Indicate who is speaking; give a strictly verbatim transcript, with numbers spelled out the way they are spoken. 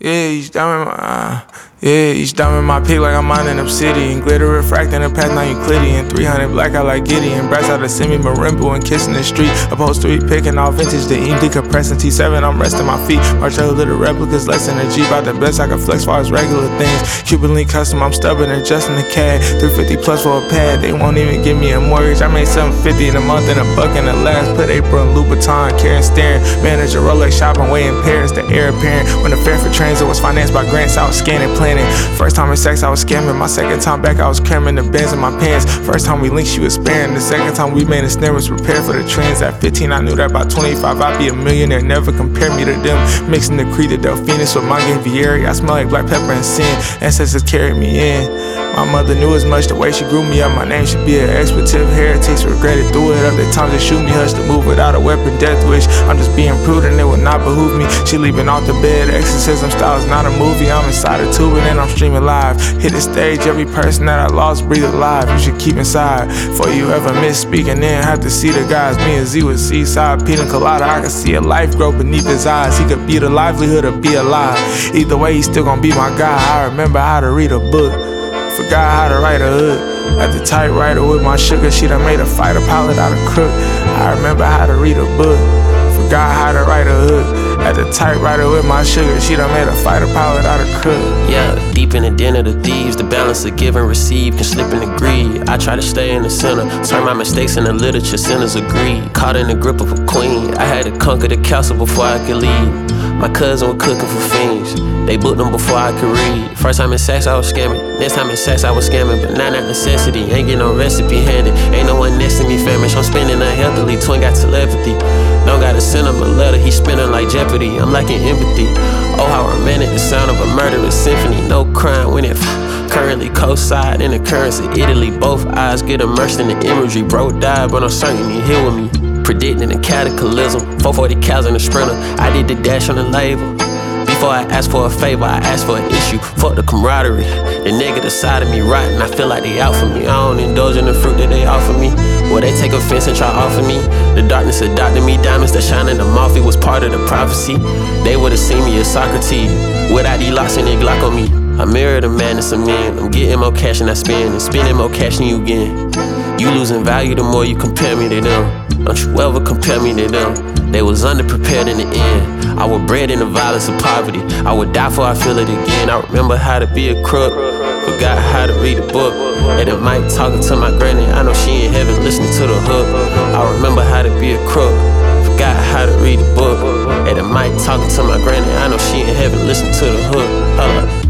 Speaker 1: Yeah, each diamond, uh, yeah, each diamond my pick like I'm mining obsidian. Glitter refracting the path, now Euclidean. three hundred blackout like Gideon. Brass out of semi marimbo and kissing the street. Opposed to three picking all vintage, the E M decompressing T seven, I'm resting my feet. March out little replicas, less than a G. About the best I can flex far as regular things. Cuban link custom, I'm stubborn, adjusting the C A D. three fifty plus for a pad, they won't even give me a mortgage. I made seven fifty in a month and a buck in the last. Put April and Louboutin, Karen staring. Manager Rolex shopping way in Paris, the heir apparent. When the fare for transit was financed by grants, I was scanning, planning. First time in sex, I was scamming. My second time back, I was cramming the bands in my pants. First time we linked, she was sparing. The second time we made a snare, was prepared for the trends. At fifteen, I knew that by twenty-five, I'd be a millionaire. Never compare me to them. Mixing the Creed, the Delphinus with Mange Vieri. I smell like black pepper and sin. Ancestors carried me in. My mother knew as much, the way she grew me up. My name should be an expletive. Heretics regretted through it. Other times they shoot me, hush to move without a weapon, death wish. I'm just being prudent, it would not behoove me. She leaving off the bed, exorcism style is not a movie. I'm inside a tube and then I'm streaming live. Hit the stage, every person that I lost breathe alive. You should keep inside, before you ever miss speaking in. Have to see the guys, me and Z with Seaside, Pina Colada. I can see a life grow beneath his eyes. He could be the livelihood or be alive. Either way, he's still gonna be my guy. I remember how to read a book, forgot how to write a hood. At the typewriter with my sugar, she done made a fighter pilot out of crook. I remember how to read a book, forgot how to write a hood. At the typewriter with my sugar, she done made a fighter pilot out of crook.
Speaker 2: Yeah, deep in the den of the thieves, the balance of give and receive can slip into greed. I try to stay in the center, turn my mistakes into literature, sinners agree. Caught in the grip of a queen, I had to conquer the castle before I could leave. My cousin was cooking for fiends, they booked them before I could read. First time in sex, I was scamming. Next time in sex, I was scamming. But now that necessity, ain't get no recipe handed. Ain't no one next to me famished, I'm spending unhealthily. Twin got telepathy, don't gotta send him a letter, he spinning like Jeopardy. I'm lacking empathy. Oh, how romantic the sound of a murderous symphony. No crime when it currently co-side in the currents of Italy. Both eyes get immersed in the imagery. Bro died, but I'm certain he here with me. Predicting a cataclysm, four forty cows in a sprinter. I did the dash on the label. Before I asked for a favor, I asked for an issue. Fuck the camaraderie, the negative side of me rotten. I feel like they out for me. I don't indulge in the fruit that they offer me. Well, they take offense and try to offer me. The darkness adopted me. Diamonds that shine in the mouth, it was part of the prophecy. They would've seen me as Socrates without these locks and they Glock on me. I mirror the madness of men. I'm getting more cash than I spend, and spending more cash than you gain. You losing value the more you compare me to them. Don't you ever compare me to them. They was underprepared in the end. I was bred in the violence of poverty. I would die before I feel it again. I remember how to be a crook, forgot how to read a book. At the mic talking to my granny, I know she in heaven listening to the hook. I remember how to be a crook, forgot how to read a book. At the mic talking to my granny, I know she in heaven listening to the hook. Hold up.